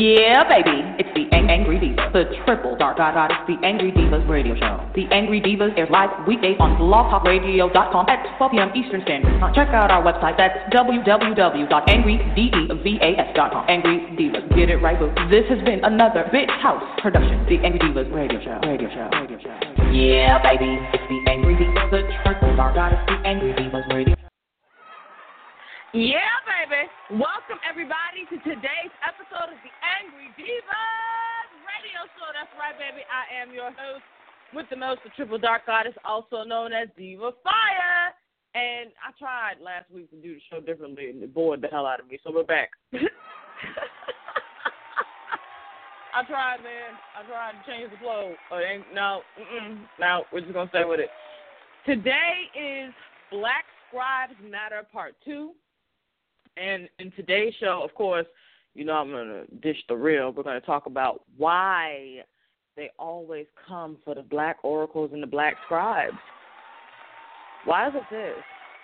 Yeah, baby, it's the Angry Divas, the triple dark goddess, the Angry Divas radio show. The Angry Divas airs live weekdays on blogtalkradio.com at 12 p.m. Eastern Standard Time. Check out our website, that's www.angrydevas.com. Angry Divas, get it right, boo. This has been another Big House production, the Angry Divas radio show. Yeah, baby, it's the Angry Divas, the triple dark goddess, the Angry Divas radio show. Yeah, baby. Welcome, everybody, to today's episode of the Angry Divas radio show. That's right, baby. I am your host with the most, the Triple Dark Goddess, also known as Diva Fire. And I tried last week to do the show differently, and it bored the hell out of me, so we're back. I tried, man. I tried to change the flow. No, we're just going to stay with it. Today is Black Scribes Matter Part 2. And in today's show, of course, you know I'm going to dish the real. We're going to talk about why they always come for the black oracles and the black scribes. Why is it this?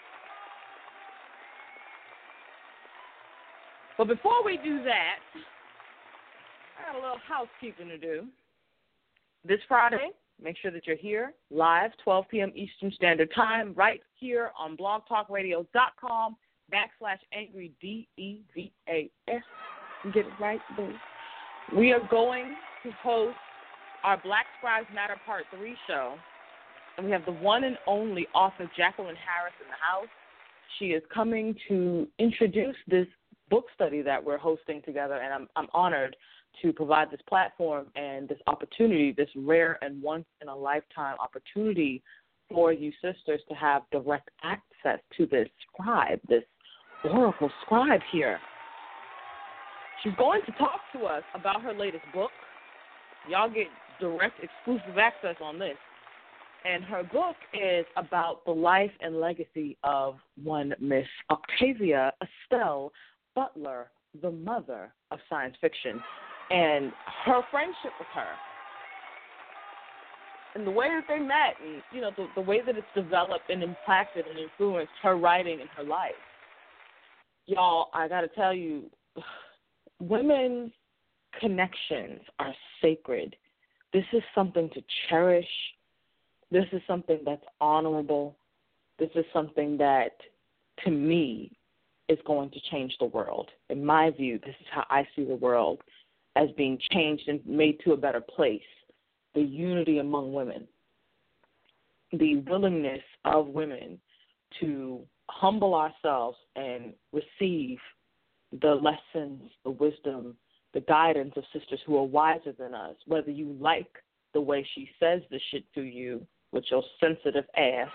But before we do that, I got a little housekeeping to do. This Friday, make sure that you're here live, 12 p.m. Eastern Standard Time, right here on blogtalkradio.com/Angry DEVAS. Get it right, boo. We are going to host our Black Scribes Matter Part 3 show, and we have the one and only author Jacqueline Harris in the house. She is coming to introduce this book study that we're hosting together, and I'm honored to provide this platform and this opportunity, this rare and once-in-a-lifetime opportunity for you sisters to have direct access to this scribe, this oracle scribe here. She's going to talk to us about her latest book. Y'all get direct exclusive access on this. And her book is about the life and legacy of one Miss Octavia Estelle Butler, the mother of science fiction, and her friendship with her. And the way that they met, and you know, the way that it's developed and impacted and influenced her writing and her life. Y'all, I got to tell you, women's connections are sacred. This is something to cherish. This is something that's honorable. This is something that, to me, is going to change the world. In my view, this is how I see the world as being changed and made to a better place. The unity among women, the willingness of women to humble ourselves and receive the lessons, the wisdom, the guidance of sisters who are wiser than us, whether you like the way she says the shit to you with your sensitive ass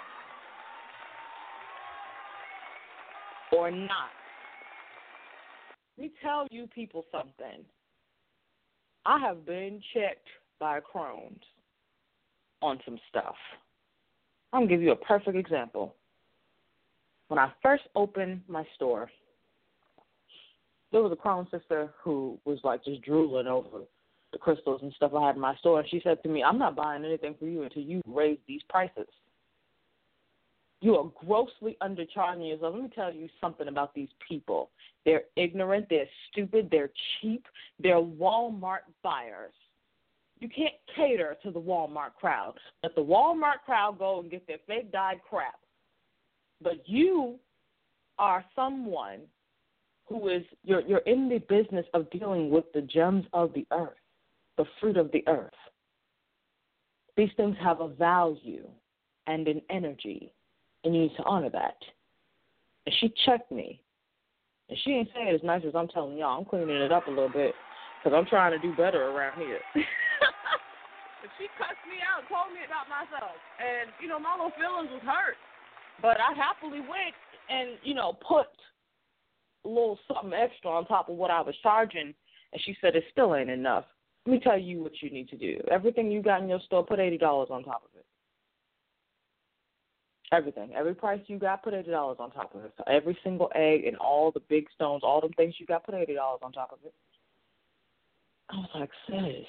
or not. Let me tell you people something. I have been checked by Crohn's on some stuff. I'm going to give you a perfect example. When I first opened my store, there was a Crohn's sister who was like just drooling over the crystals and stuff I had in my store. And she said to me, I'm not buying anything for you until you raise these prices. You are grossly undercharging yourself. Let me tell you something about these people. They're ignorant, they're stupid, they're cheap, they're Walmart buyers. You can't cater to the Walmart crowd. Let the Walmart crowd go and get their fake dyed crap. But you are someone who is, you're in the business of dealing with the gems of the earth, the fruit of the earth. These things have a value and an energy, and you need to honor that. And she checked me. And she ain't saying it as nice as I'm telling y'all. I'm cleaning it up a little bit because I'm trying to do better around here. But she cussed me out, told me about myself. And, you know, my little feelings was hurt. But I happily went and, you know, put a little something extra on top of what I was charging. And she said, it still ain't enough. Let me tell you what you need to do. Everything you got in your store, put $80 on top of it. Everything. Every price you got, put $80 on top of it. So every single egg and all the big stones, all them things you got, put $80 on top of it. I was like, sis,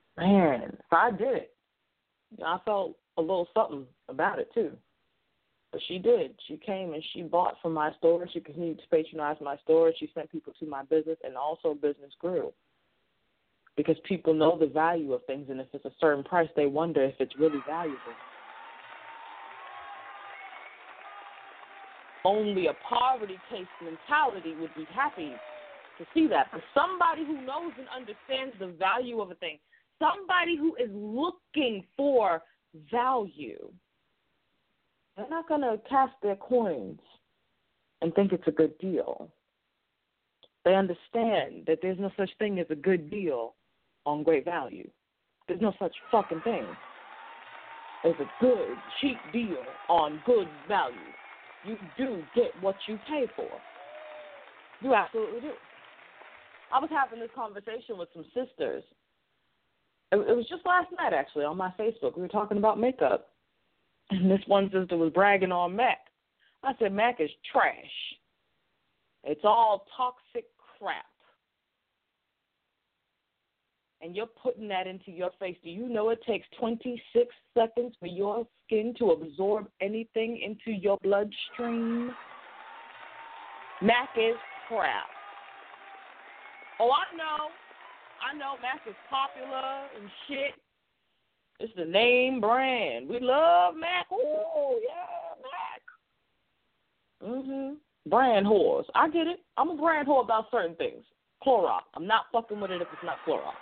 man, so I did it. You know, I felt a little something about it, too. But she did. She came and she bought from my store. She continued to patronize my store. She sent people to my business, and also business grew. Because people know the value of things, and if it's a certain price, they wonder if it's really valuable. Only a poverty case mentality would be happy to see that. But somebody who knows and understands the value of a thing, somebody who is looking for value, they're not going to cast their coins and think it's a good deal. They understand that there's no such thing as a good deal on great value. There's no such fucking thing as a good, cheap deal on good value. You do get what you pay for. You absolutely do. I was having this conversation with some sisters. It was just last night, actually, on my Facebook. We were talking about makeup. And this one sister was bragging on MAC. I said, MAC is trash. It's all toxic crap. And you're putting that into your face. Do you know it takes 26 seconds for your skin to absorb anything into your bloodstream? MAC is crap. Oh, I know MAC is popular and shit. It's the name brand. We love MAC. Oh, yeah, MAC. Brand whores. I get it. I'm a brand whore about certain things. Clorox. I'm not fucking with it if it's not Clorox.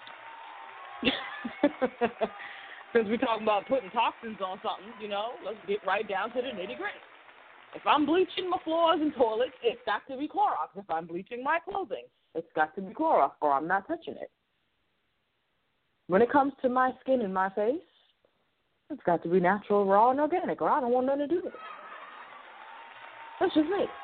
Since we're talking about putting toxins on something, let's get right down to the nitty-gritty. If I'm bleaching my floors and toilets, it's got to be Clorox. If I'm bleaching my clothing, it's got to be Clorox, or I'm not touching it. When it comes to my skin and my face, it's got to be natural, raw, and organic, or I don't want nothing to do with it. That's just me.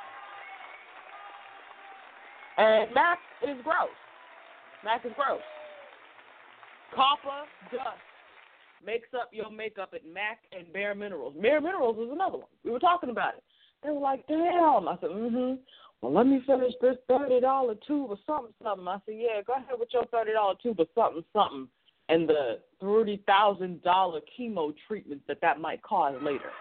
And MAC is gross. MAC is gross. Copper dust makes up your makeup at MAC and Bare Minerals. Bare Minerals is another one. We were talking about it. They were like, damn. I said, Well, let me finish this $30 tube or something. I said, yeah, go ahead with your $30 tube or something. And the $30,000 chemo treatments that might cause later.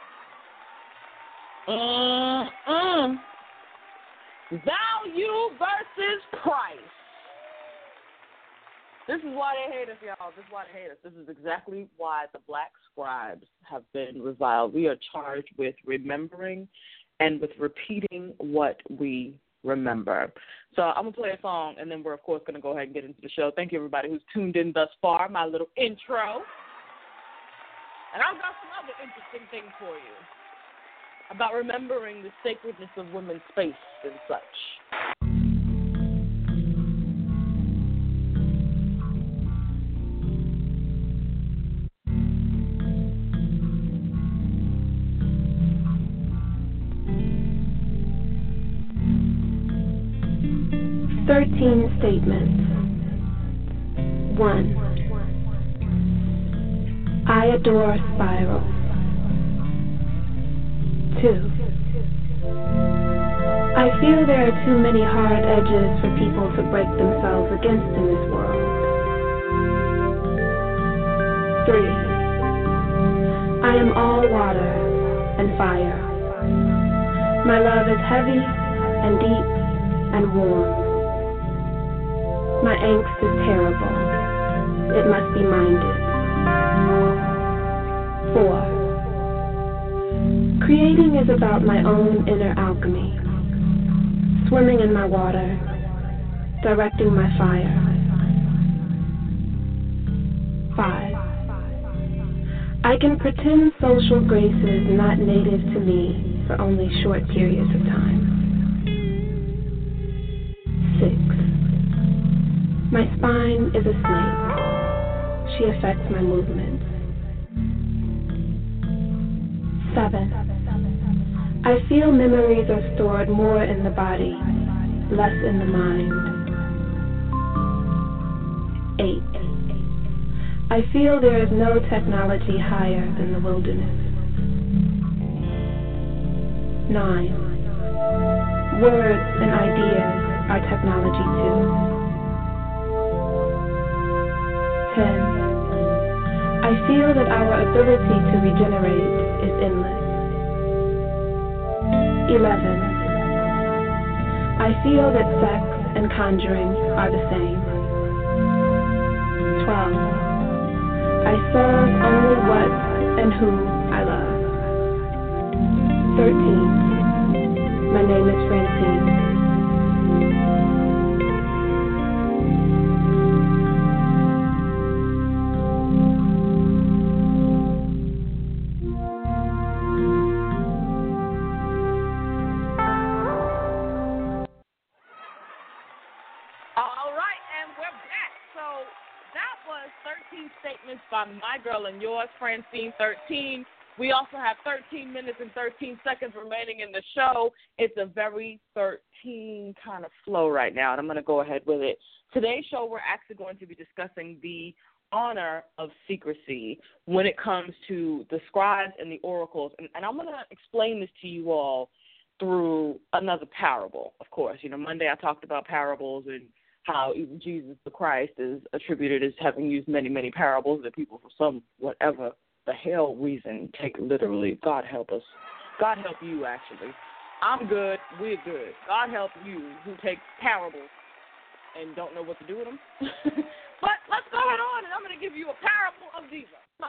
Value versus price. This is why they hate us, y'all. This is why they hate us. This is exactly why the black scribes have been reviled. We are charged with remembering and with repeating what we remember. So I'm going to play a song, and then we're, of course, going to go ahead and get into the show. Thank you, everybody who's tuned in thus far, my little intro. And I've got some other interesting things for you about remembering the sacredness of women's space and such. Statements. 1. I adore spirals. 2. I feel there are too many hard edges for people to break themselves against in this world. 3. I am all water and fire. My love is heavy and deep and warm. My angst is terrible. It must be minded. 4. Creating is about my own inner alchemy. Swimming in my water. Directing my fire. 5. I can pretend social graces not native to me for only short periods of time. 6. My spine is a snake. She affects my movements. 7. I feel memories are stored more in the body, less in the mind. 8. I feel there is no technology higher than the wilderness. 9. Words and ideas are technology too. 10. I feel that our ability to regenerate is endless. 11. I feel that sex and conjuring are the same. 12. I serve only what and who I love. 13. My name is Francine. All right, and we're back. So that was 13 statements by my girl and yours, Francine 13. We also have 13 minutes and 13 seconds remaining in the show. It's a very 13 kind of flow right now, and I'm going to go ahead with it. Today's show, we're actually going to be discussing the honor of secrecy when it comes to the scribes and the oracles. And I'm going to explain this to you all through another parable, of course. You know, Monday I talked about parables and how even Jesus the Christ is attributed as having used many, many parables that people, for some whatever the hell reason, take literally. God help us. God help you, actually. I'm good. We're good. God help you who take parables and don't know what to do with them. But let's go ahead on, and I'm going to give you a parable of Diva. So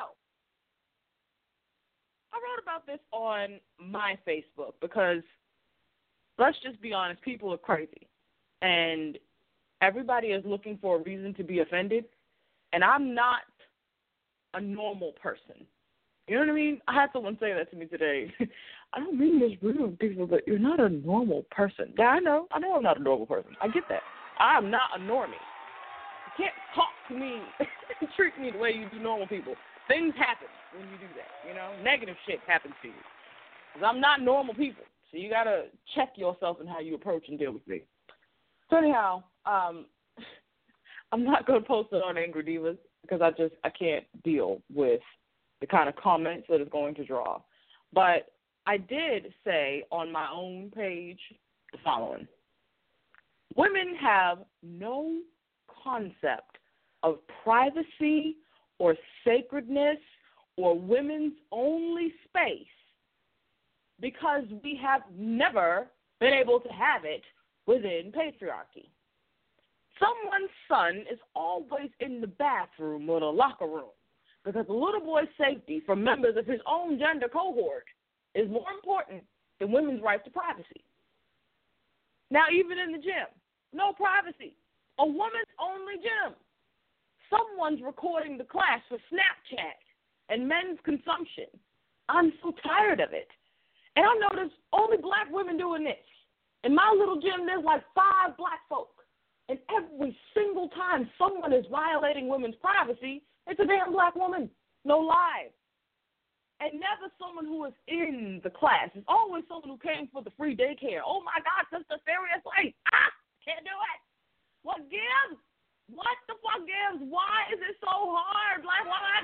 I wrote about this on my Facebook because, let's just be honest, people are crazy. And everybody is looking for a reason to be offended. And I'm not a normal person. You know what I mean? I had someone say that to me today. I don't mean this rude, people, but you're not a normal person. Yeah, I know I'm not a normal person. I get that. I'm not a normie. You can't talk to me and treat me the way you do normal people. Things happen when you do that, you know? Negative shit happens to you. Because I'm not normal people. So you got to check yourself in how you approach and deal with me. So anyhow, I'm not going to post it on Angry Divas because I can't deal with the kind of comments that it's going to draw. But I did say on my own page the following. Women have no concept of privacy or sacredness or women's only space because we have never been able to have it within patriarchy. Someone's son is always in the bathroom or the locker room because the little boy's safety from members of his own gender cohort is more important than women's right to privacy. Now, even in the gym, no privacy. A woman's only gym. Someone's recording the class for Snapchat and men's consumption. I'm so tired of it. And I notice only black women doing this. In my little gym, there's like 5 black folk. And every single time someone is violating women's privacy, it's a damn black woman. No lie. And never someone who is in the class. It's always someone who came for the free daycare. Oh, my God, Sister, seriously. Can't do it. What gives? What the fuck gives? Why is it so hard, black woman?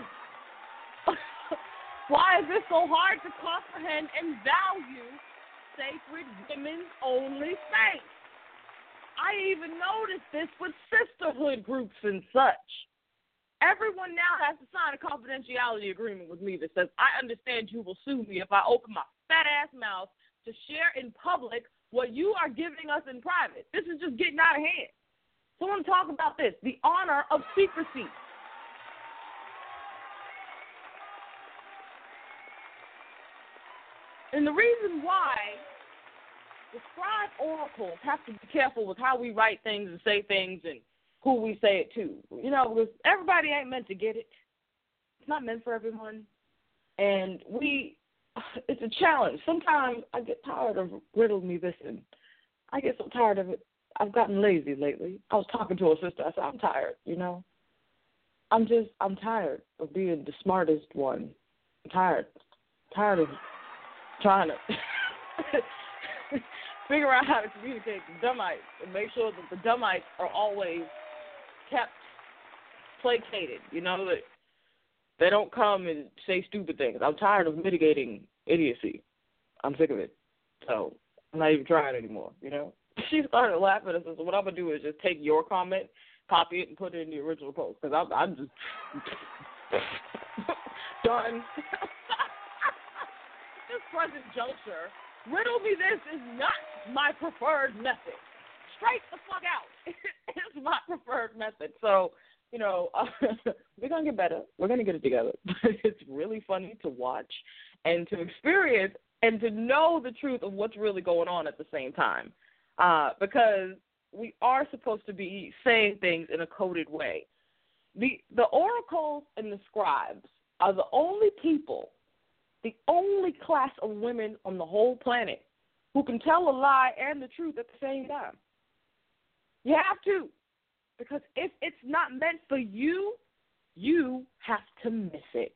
Why is it so hard to comprehend and value sacred women's only space? I even noticed this with sisterhood groups and such. Everyone now has to sign a confidentiality agreement with me that says, I understand you will sue me if I open my fat-ass mouth to share in public what you are giving us in private. This is just getting out of hand. So I want to talk about this, the honor of secrecy. And the reason why the scribe oracles have to be careful with how we write things and say things and who we say it to. You know, because everybody ain't meant to get it. It's not meant for everyone. And it's a challenge. Sometimes I get tired of riddle me this, and I get so tired of it. I've gotten lazy lately. I was talking to a sister. I said, I'm tired, you know. I'm tired of being the smartest one. I'm tired. Tired of trying to figure out how to communicate with dumbites and make sure that the dumbites are always kept placated, you know, that they don't come and say stupid things. I'm tired of mitigating idiocy. I'm sick of it. So I'm not even trying anymore, you know. She started laughing and said, so what I'm going to do is just take your comment, copy it, and put it in the original post, because I'm just done. This present juncture, Riddle me this is not my preferred method. Straight the fuck out. It's my preferred method. So, we're going to get better. We're going to get it together. But it's really funny to watch and to experience and to know the truth of what's really going on at the same time. Because we are supposed to be saying things in a coded way. The oracles and the scribes are the only people, the only class of women on the whole planet who can tell a lie and the truth at the same time. You have to. Because if it's not meant for you, you have to miss it.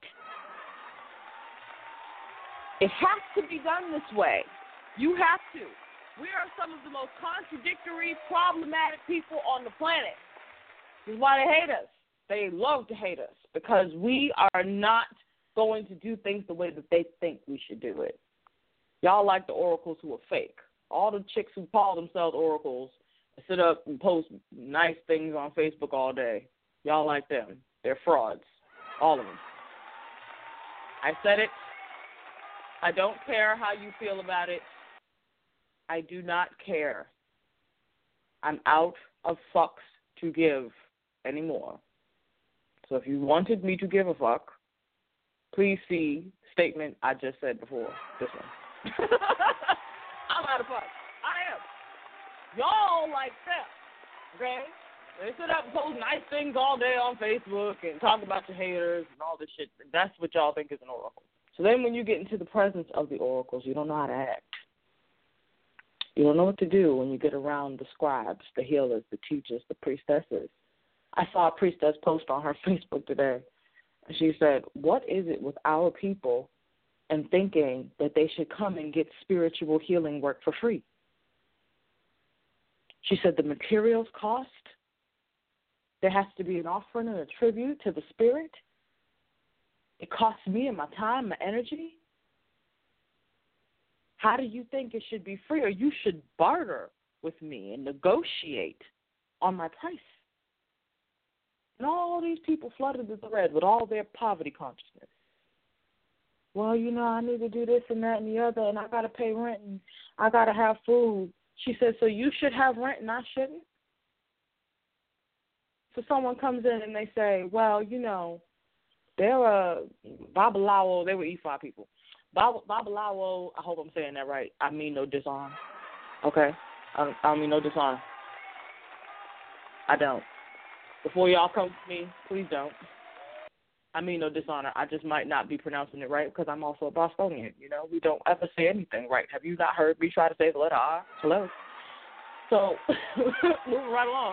It has to be done this way. You have to. We are some of the most contradictory, problematic people on the planet. This is why they hate us. They love to hate us because we are not going to do things the way that they think we should do it. Y'all like the oracles who are fake. All the chicks who call themselves oracles and sit up and post nice things on Facebook all day. Y'all like them. They're frauds. All of them. I said it. I don't care how you feel about it. I do not care. I'm out of fucks to give anymore. So if you wanted me to give a fuck, please see statement I just said before. This one. I'm out of fucks. I am. Y'all like them. Okay? They sit up and post nice things all day on Facebook and talk about your haters and all this shit. That's what y'all think is an oracle. So then when you get into the presence of the oracles, you don't know how to act. You don't know what to do when you get around the scribes, the healers, the teachers, the priestesses. I saw a priestess post on her Facebook today. She said, what is it with our people and thinking that they should come and get spiritual healing work for free? She said the materials cost. There has to be an offering and a tribute to the spirit. It costs me and my time, my energy. How do you think it should be free? Or you should barter with me and negotiate on my price. And all these people flooded the thread with all their poverty consciousness. Well, I need to do this and that and the other, and I got to pay rent, and I got to have food. She said, so you should have rent and I shouldn't? So someone comes in and they say, well, they're Babalawo, they were Ifa people. Babalawo, I hope I'm saying that right. I mean no dishonor. Okay? I don't mean no dishonor. I don't. Before y'all come to me, please don't. I mean no dishonor. I just might not be pronouncing it right because I'm also a Bostonian. We don't ever say anything right. Have you not heard me try to say the letter R? Hello? So, moving right along.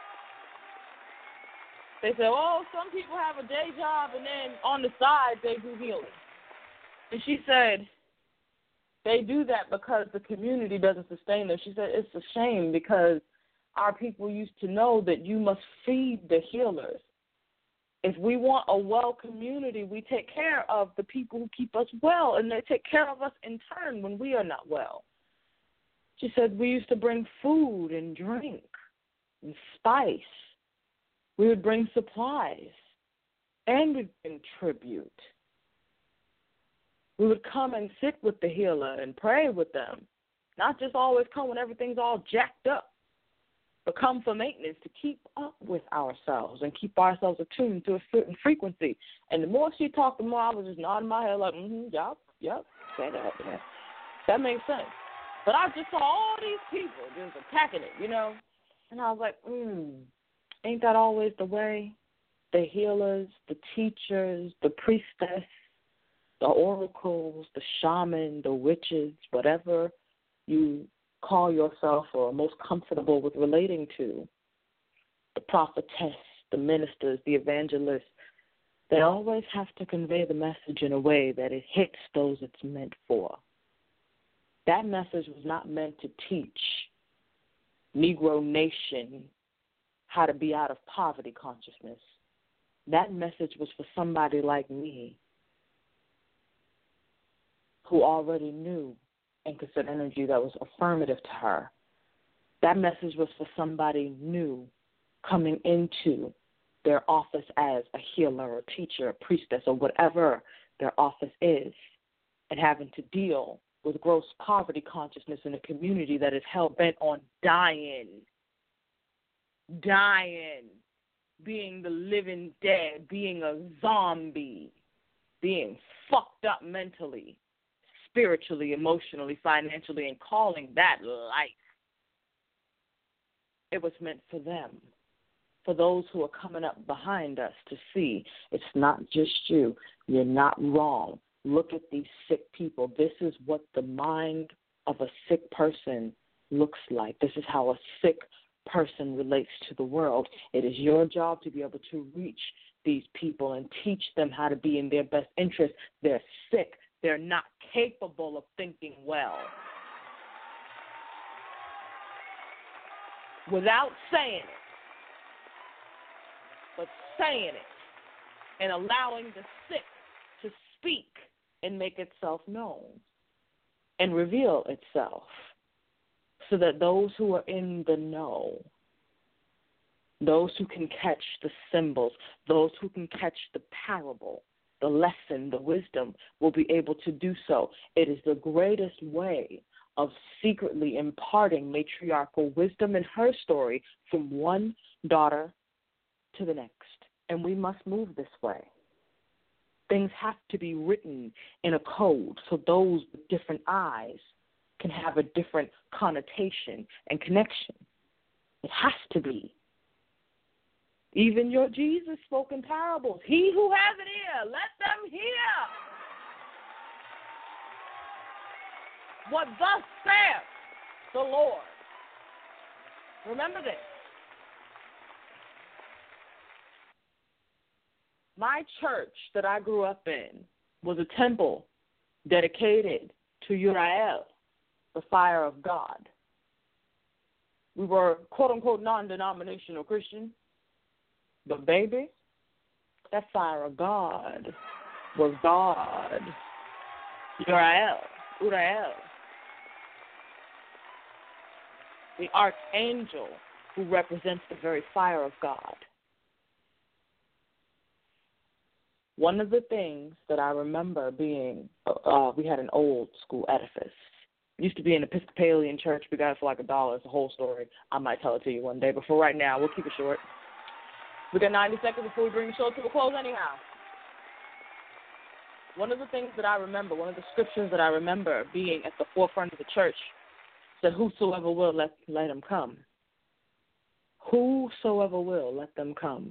They say, some people have a day job and then on the side they do healing. And she said, they do that because the community doesn't sustain them. She said, it's a shame because our people used to know that you must feed the healers. If we want a well community, we take care of the people who keep us well, and they take care of us in turn when we are not well. She said, we used to bring food and drink and spice. We would bring supplies, and we'd bring tribute. We would come and sit with the healer and pray with them, not just always come when everything's all jacked up, but come for maintenance to keep up with ourselves and keep ourselves attuned to a certain frequency. And the more she talked, the more I was just nodding my head like, yep, say that. Yeah. That makes sense. But I just saw all these people just attacking it, and I was like, ain't that always the way? The healers, the teachers, the priestess, the oracles, the shaman, the witches, whatever you call yourself or are most comfortable with relating to, the prophetess, the ministers, the evangelists, they always have to convey the message in a way that it hits those it's meant for. That message was not meant to teach Negro Nation how to be out of poverty consciousness. That message was for somebody like me who already knew and could set energy that was affirmative to her. That message was for somebody new coming into their office as a healer, a teacher, a priestess, or whatever their office is, and having to deal with gross poverty consciousness in a community that is hell-bent on dying, being the living dead, being a zombie, being fucked up mentally, spiritually, emotionally, financially, and calling that life. It was meant for them, for those who are coming up behind us to see it's not just you. You're not wrong. Look at these sick people. This is what the mind of a sick person looks like. This is how a sick person relates to the world. It is your job to be able to reach these people and teach them how to be in their best interest. They're sick. They're not capable of thinking well. Without saying it, but saying it and allowing the sick to speak and make itself known and reveal itself so that those who are in the know, those who can catch the symbols, those who can catch the parable, the lesson, the wisdom, will be able to do so. It is the greatest way of secretly imparting matriarchal wisdom in her story from one daughter to the next. And we must move this way. Things have to be written in a code so those with different eyes can have a different connotation and connection. It has to be. Even your Jesus spoke in parables. He who has an ear, let them hear. What thus saith the Lord. Remember this. My church that I grew up in was a temple dedicated to Uriel, the fire of God. We were, quote-unquote, non-denominational Christian. But, baby, that fire of God was God. Uriel. The archangel who represents the very fire of God. One of the things that I remember being, we had an old school edifice. It used to be an Episcopalian church. We got it for like $1. It's a whole story. I might tell it to you one day. But for right now, we'll keep it short. We got 90 seconds before we bring the show to a close anyhow. One of the things that I remember, one of the scriptures that I remember being at the forefront of the church said, whosoever will, let him come. Whosoever will, let them come.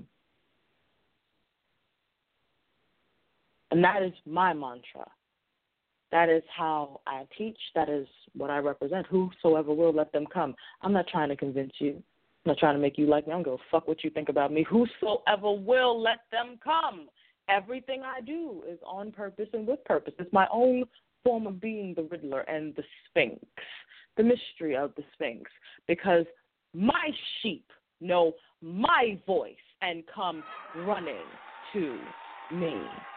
And that is my mantra. That is how I teach. That is what I represent. Whosoever will, let them come. I'm not trying to convince you. I'm not trying to make you like me. I don't give a fuck what you think about me. Whosoever will, let them come. Everything I do is on purpose and with purpose. It's my own form of being the Riddler and the Sphinx, the mystery of the Sphinx, because my sheep know my voice and come running to me.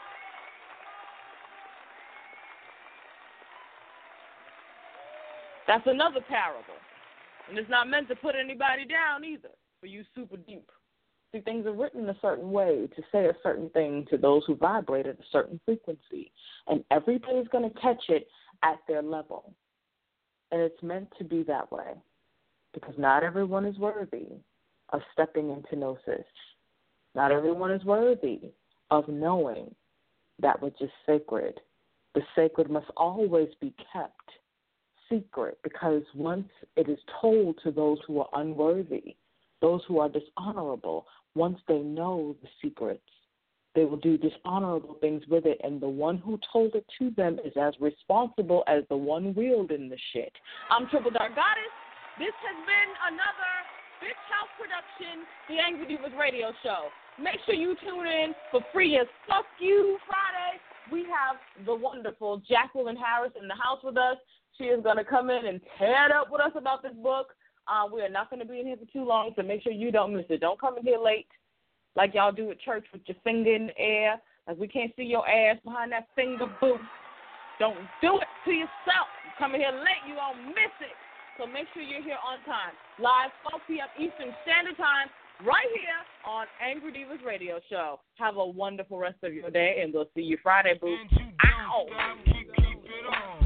That's another parable. And it's not meant to put anybody down either, for you super deep. See, things are written a certain way to say a certain thing to those who vibrate at a certain frequency. And everybody's going to catch it at their level. And it's meant to be that way, because not everyone is worthy of stepping into gnosis. Not everyone is worthy of knowing that which is sacred. The sacred must always be kept secret, because once it is told to those who are unworthy, those who are dishonorable, once they know the secrets, they will do dishonorable things with it, and the one who told it to them is as responsible as the one wielding the shit. I'm Triple Dark Goddess. This has been another Bitch House production, the Angry Divas Radio Show. Make sure you tune in for Free as Fuck You Friday. We have the wonderful Jacqueline Harris in the house with us. She is going to come in and tear it up with us about this book. We are not going to be in here for too long, so make sure you don't miss it. Don't come in here late like y'all do at church with your finger in the air, like we can't see your ass behind that finger boot. Don't do it to yourself. You come in here late, you won't miss it. So make sure you're here on time. Live 12 p.m. Eastern Standard Time, right here on Angry Divas Radio Show. Have a wonderful rest of your day, and we'll see you Friday, boo. Ow!